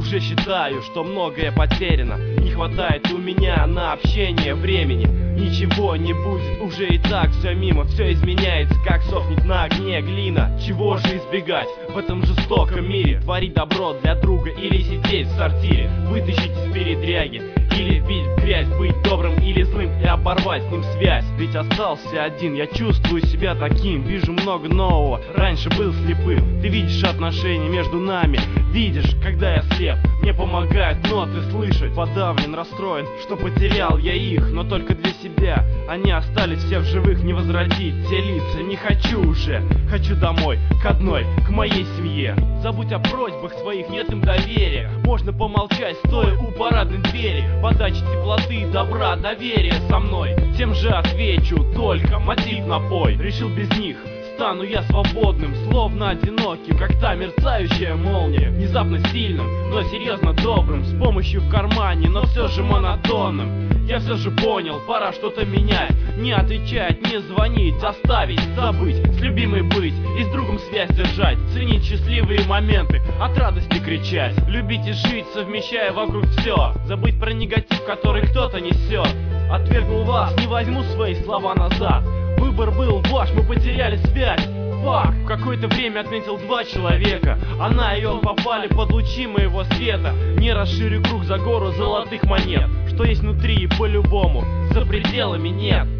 Уже считаю, что многое потеряно. Не хватает у меня на общение времени. Ничего не будет, уже и так все мимо. Все изменяется, как сохнет на огне глина. Чего же избегать в этом жестоком мире? Творить добро для друга или сидеть в сортире? Вытащить из передряги или вбить в грязь? Быть добрым или злым и оборвать с ним связь? Ведь остался один, я чувствую себя таким. Вижу много нового, раньше был слепым. Ты видишь отношения между нами, видишь, когда я слеп. Мне помогают ноты слышать. Подавлен, расстроен, что потерял я их, но только для себя. Они остались все в живых, не возродить те лица. Не хочу уже, хочу домой, к одной, к моей семье. Забудь о просьбах своих, нет им доверия. Можно помолчать, стоя у парадной двери. Подачи теплоты, добра, доверия со мной. Тем же отвечу, только мотив напой. Решил без них, стану я свободным, словно одиноким, как та мерцающая молния. Внезапно сильным, но серьезно добрым, с помощью в кармане, но все же монотонным. Я все же понял, пора что-то менять. Не отвечать, не звонить, оставить, забыть, с любимой быть и с другом связь держать. Ценить счастливые моменты, от радости кричать. Любить и жить, совмещая вокруг все. Забыть про негатив, который кто-то несет. Отвергнул вас, не возьму свои слова назад. Выбор был ваш, мы потеряли связь. Фак, в какое-то время отметил 2 человека. Она и он попали под лучи моего света. Не расширю круг за гору золотых монет. Что есть внутри и по-любому, за пределами нет.